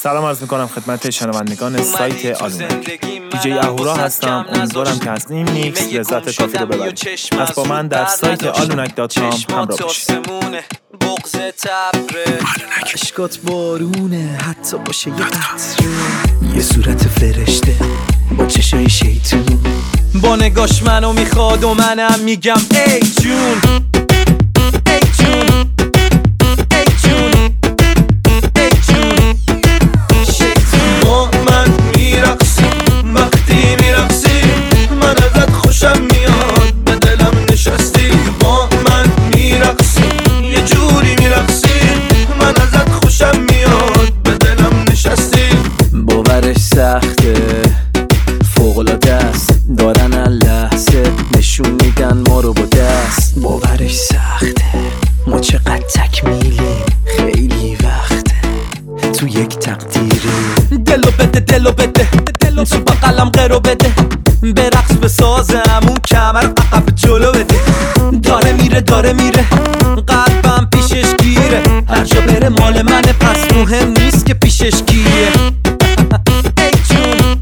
سلام عرض میکنم خدمت شنوندگان سایت آلونک. دیجی اهورا هستم. امیدوارم که از این میکس لذت کافی رو ببرید. پس با من در سایت alunach.com همراه باشید. بغض تبره عشقات بارونه، حتی باشه یه قطره، یه صورت فرشته با چشای شیطون، با نگاش منو میخواد و منم میگم ای جون ای جون ای جون ای جون شیطون. با من میرقصی وقتی میرقصی، من ازت خوشم میاد به دلم نشستی. با من میرقصی یه جوری میرقصی، من ازت خوشم میاد به دلم نشستی. باورش سخته، فوق‌العاده است، دارن لحظه نشون میدن ما رو با دست. باورش سخته، ما چقدر تکمیلیم، خیلی وقته تو یک تقدیری. دلو بده دلو بده تو بقلم قرو بده، برقص بسازم اون کمر عقب جلو بده. داره میره قلبم پیشش گیره، هر جا بره مال منه پس مهم نیست که پیشش کیه. ای جون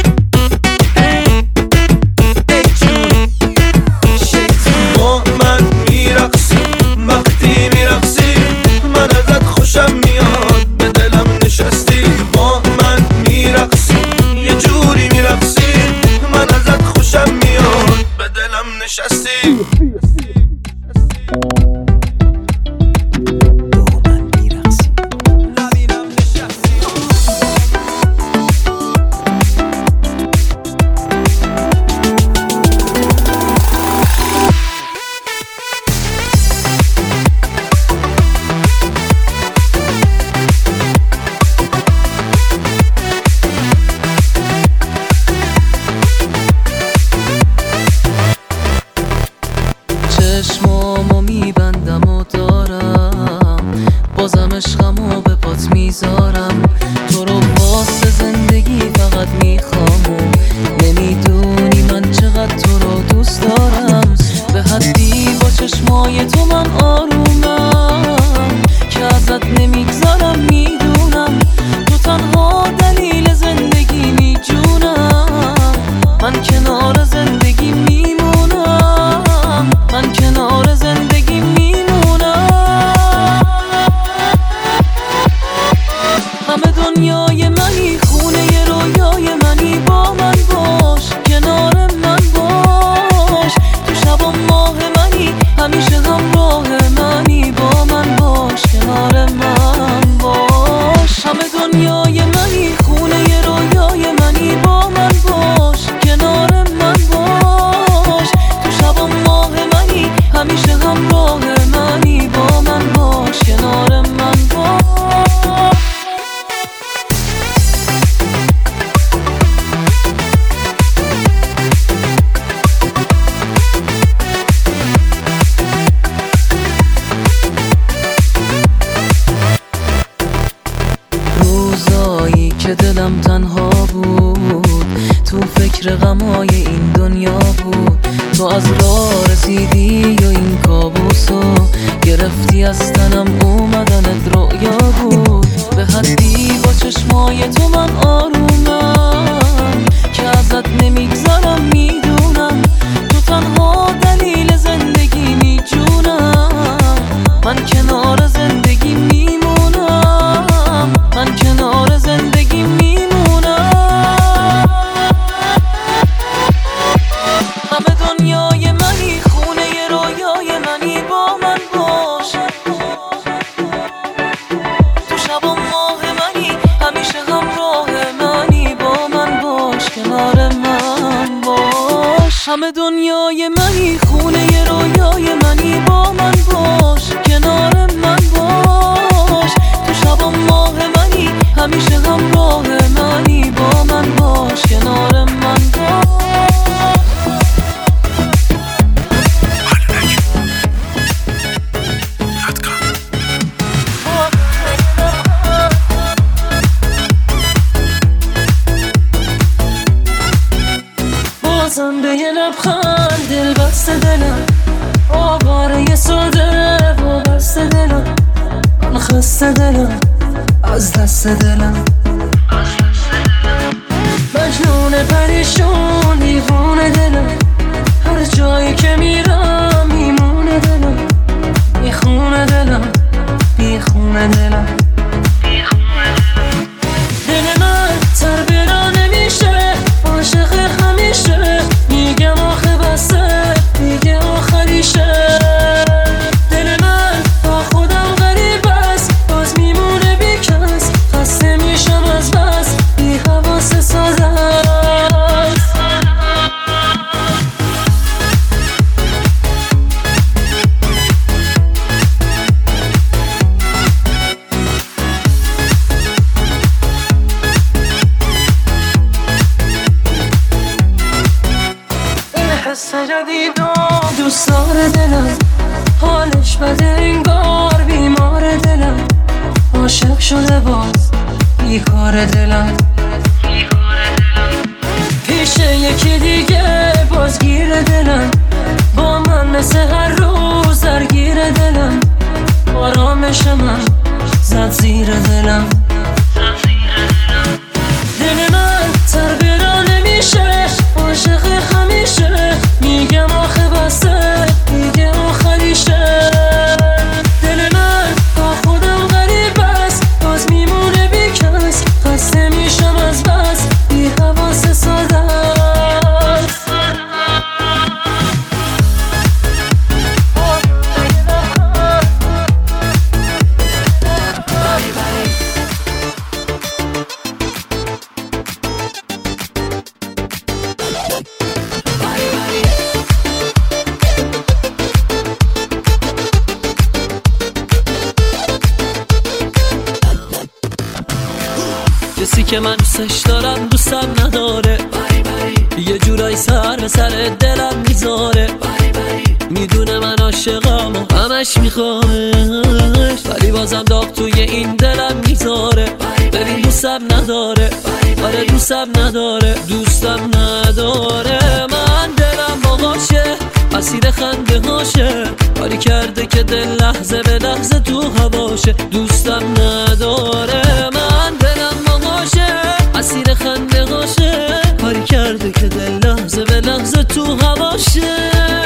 ای جون شیطون. با من میرقصی وقتی میرقصی، من ازت خوشم میاد به دلم نشستی. با من میرقصی یه جوری میرقصی، من ازت خوشم میاد به دلم نشستی. چشمامو میبندم و دارم، بازم عشقمو به پات میذارم. تو رو واسه زندگی فقط میخوام و نمیدونی من چقدر تو رو دوست دارم. به حدی با چشمای تو من آرومم که ازت نمیگذارم، میدونم تو تنها دلیل زندگی میجونم. من کنار زندگی میمونم، من کنار زندگی میمونم. همه دنیای منی، خونه رویای منی، با من باش، کنار من باش. تو شب و ماه منی، همیشه همراه منی، با من باش، کنار من باش. همه دنیای منی، خونه رویای منی، با من باش، کنار من باش. تو شب و ماه منی، همیشه همراه منی، با من باش، کنار من باش. روزایی که دلم تنها بود، تو فکر غمای این دنیا بود، تو از راه رسیدی و این کابوسو گرفتی از تنم، اومدنت رؤیا بود. به حدی با چشمای تو من آرومم که ازت نمیگذارم، میدونم تو تنها دلیل زندگی میجونم. من کنار زندگی میمونم، من کنار زندگی میمونم. همه دنیای منی، خونه رویای منی، با من باش. تو شب و ماه منی، همیشه همراه منی، با من باش، کنار من باش. همه دنیای منی، خونه رویای منی، با من باش، کنار من باش. تو شب و ماه منی، همیشه همراه منی، با من باش، کنار من باش. بازم به یه لبخند دل بسته دلم، آواره ساده و بسته دلم، من خسته دلم از دست دلم. دلم دل من تر برا نمیشه عاشق همیشه میگم آخه بسه میگه آخریشه دل من با خودم غریب است باز میمونه بیکس خسته میشم از بس بی حواس ساده است این حس جدیدو دوست داره دلم حالش بده انگار بیمار دلم عاشق شده باز بیکار دلم پیش یکی دیگه باز گیر دلم با من مثل هر روز درگیر دلم آرامش من زد زیر دلم دل من تر برا نمیشه عاشق همیشه میگم آخه بسه میگه آخریشه دل من با خودم غریب است باز میمونه بیکس خسته میشم از بس بی حواس ساده است کسی که من دوستش دارم دوستم نداره یه جورایی سر به سر دلم میذاره میدونه من عاشقم و همش میخوامش ولی بازم داغ توی این دلم میذاره ببین دوستم نداره آره دوستم نداره من دلم باهاشه اسیر خنده هاشه کاری کرده که دل لحظه به لحظه تو هواشه دوستم نداره من دلم باهاشه اسیر خنده هاشه کاری کرده که دل لحظه به لحظه تو هواشه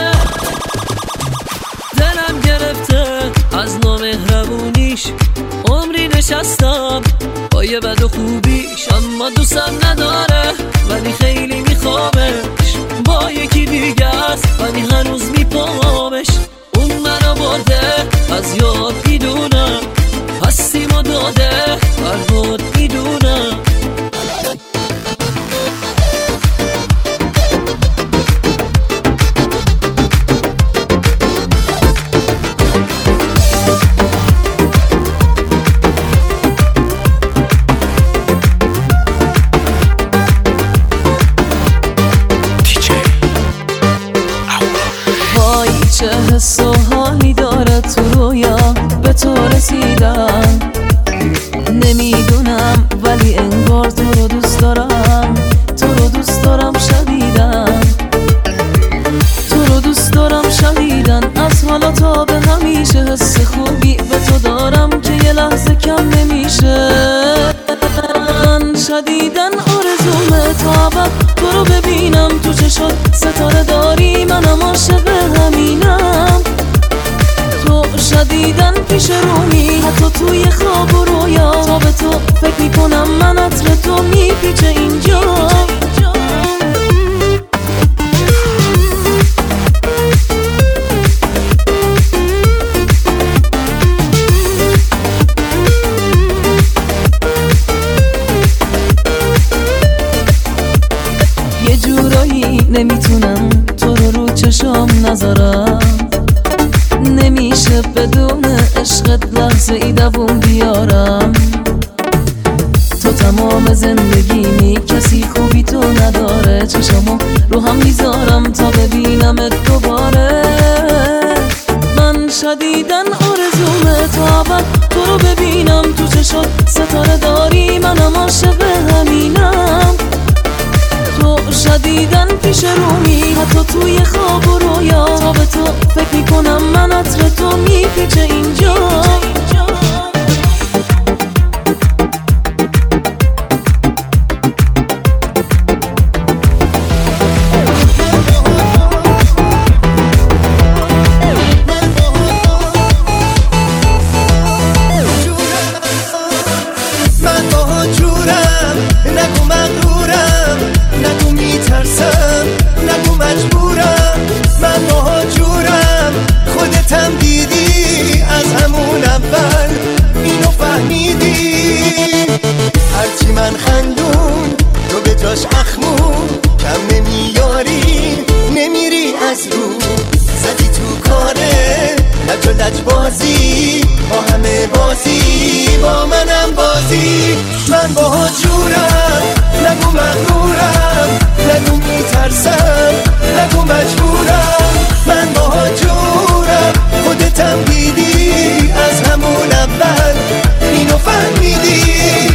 دلم گرفته از نامهربونیش عمری نشستم با یه بد و خوبیش اما دوستم نداره ولی خیلی میخوامش با یکی دیگه است ولی هنوز میپامش اون منو برده از یاد میدونم هستیمو داده فرهاد میدونم چه حس و حالی داره تو رویا به تو رسیدم نمیدونم ولی انگار تو رو دوست دارم شدیدن تو رو دوست دارم شدیدن از حالا تا به همیشه حس خوبی به تو دارم که یه لحظه کم نمیشه من شدیدن آرزومه تا ابد تو رو ببینم تو چشات ستاره داری منم عاشق همینم تو شدیدن پیش رومی حتی توی خواب و رویا تا به تو فکر میکنم من عطر تو میپیچه اینجا یه جورایی نمیتونم تو رو چشام نذارم نمیشه بدون عشقت لحظه ای دووم بیارم تو تمام زندگیمی کسی خوبی تو نداره چشامو رو هم میذارم تا ببینمت دوباره من شدیدن آرزومه تا ابد تو رو ببینم تو چشات ستاره داری منم عاشق همینم تو شدیدن پیش رومی حتی توی خواب و رویا تا به تو فکر میکنم من عطر تو میپیچه اینجا من با جورم، نگو مغرورم، نگو میترسم، نگو مجبورم. من با جورم، خودتم دیدی از همون اول اینو فهمیدی.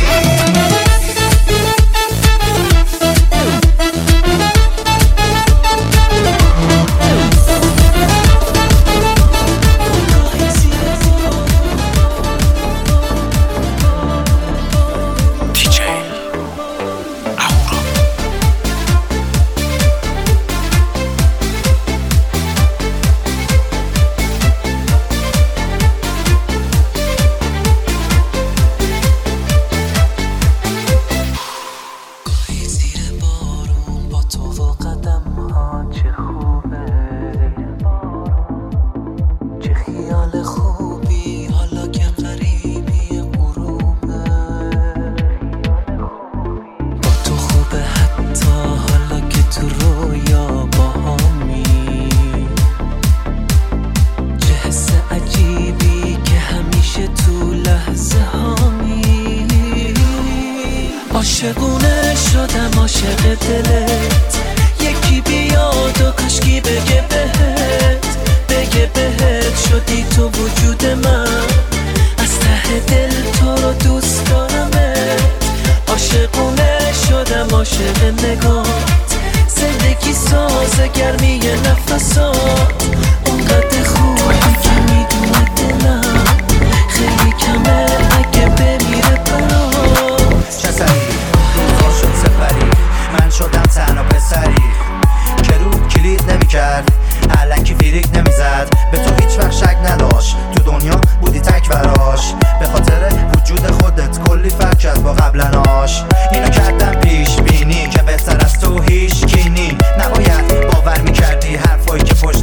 عاشقونه شدم عاشق دلت، یکی بیاد و کاشکی بگه بهت شدی تو وجود من، از ته دل تو رو دوست دارمت. عاشقونه شدم عاشق نگات، زندگی ساز گرمی نفسات، اونقدر خوبی که میدونه دلم خیلی کمه اگه بمیره برات. چه سری روزا شد سفری، من شدم تنها پسری که رو کلید نمیکرد، علکی فیریک نمیزد، به تو هیچ وقت شک نداشت، تو دنیا بودی تک براش، به خاطر وجود خودت کلی فرق کرد با قبلناش. اینو کردم پیش بینی که بهتر از تو هیچ کینی، نباید باور میکردی حرفایی که پشت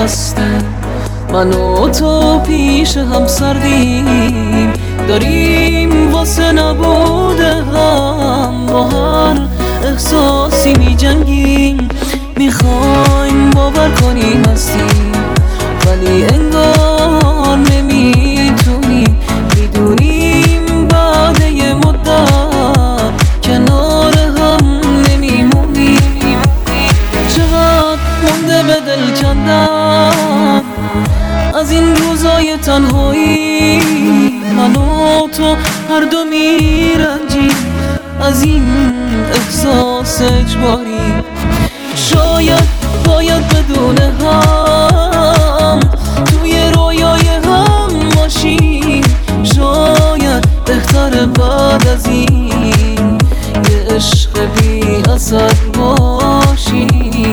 بسته من و تو پیش هم سردیم داریم واسه نبوده هم با هر احساسی می جنگیم میخوایم باور کنیم هستیم ولی انگار نمیتونیم میدونیم بعد یه مدت کنار هم نمیمونیم چقدر مونده به دل کندن از این روزای تنهایی من و تو هر دو میرنجیم از این احساس اجباری شاید باید بدون هم توی رویای هم باشیم شاید بهتره بعد از این یه عشق بی اثر باشیم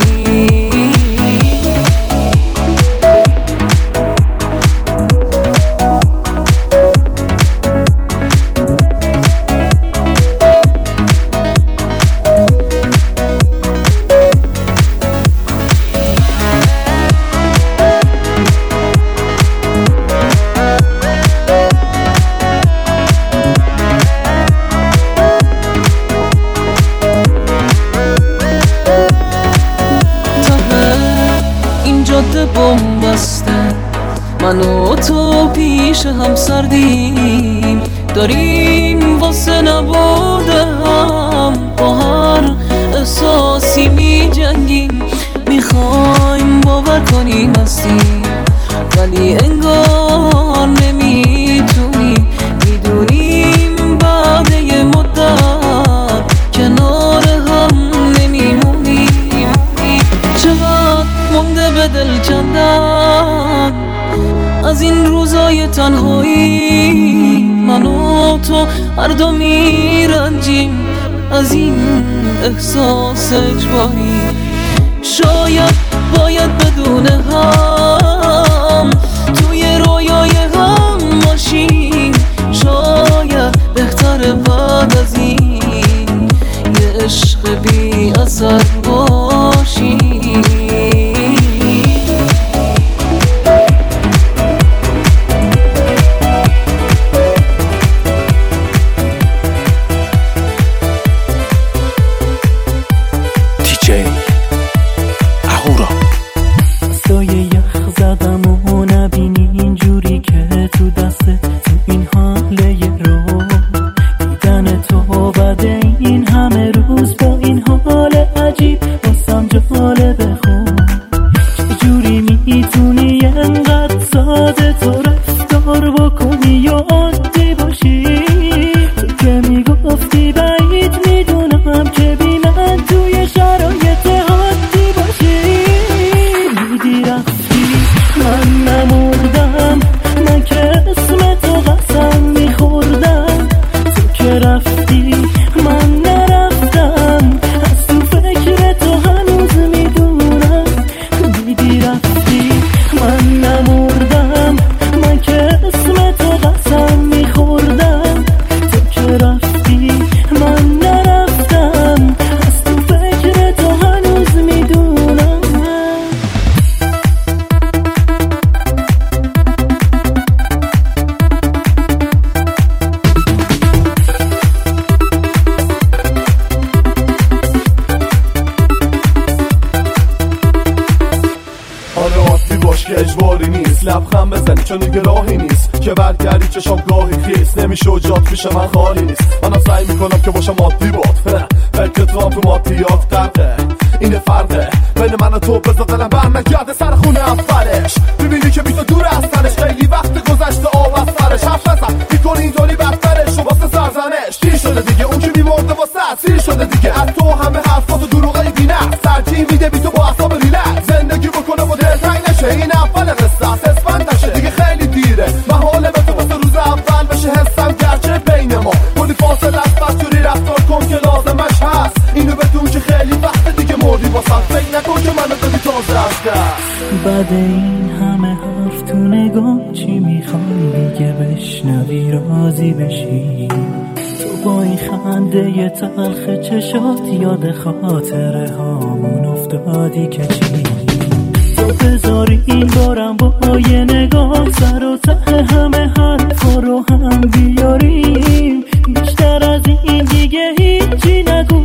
بسته من و تو پیش هم سردیم داریم واسه نبوده هم با هر احساسی می جنگیم میخوایم باور کنیم هستیم ولی انگار نمیتونیم میدونیم بعد یه مدت کنار هم نمیمونیم چقدر مونده به دل کندن از این روزای تنهایی من و تو هر دو میرنجیم از این احساس اجباری شاید باید بدون هم توی رویای هم باشیم شاید بهتره بعد از این یه عشق بی اثر باشیم اجباری نیست لبخند بزنی چون دیگه راهی نیست که برگردی چشام گاهی خیست نمیشه و جات پیش من خالی نیست منم سعی میکنم که باشم مادی باد فکر تو هم تو مادیات قرده اینه فرقه بین من و تو بذار دلم برنگرده سر خونه اولش ببینی که بی تو دور از تنش خیلی وقت گذشته آب از سرش حرف نزن میکنی اینطوری بدترش و واسه سرزنش دیر شده دیگه اون که میمرده واسه سیر شده دیگه از تو همه حرفات و دروغای بینه سرچین میده بی تو با اعصاب ریلکس زندگی بکنه و دلتنگ نشه این اول قصه است اسفند نشه دیگه خیلی دیره محاله به تو واسه روز اول بشه حسم گرچه بین ما کلی فاصله است بس جوری رفتار کن که لازمش هست اینو بدون که خیلی وقت دیگه مردی واسه فکر نکن که منو دادی تازه از دست بعد این همه حرف تو نگاه چی میخوای دیگه بشنوی راضی بشی تو با این خنده ی تلخ چشات یاد خاطره هامون افتادی که چی تو بذاری این بارم با یه نگاه سر و ته همه حرفا رو هم بیاریم. بیشتر از این دیگه هیچی نگو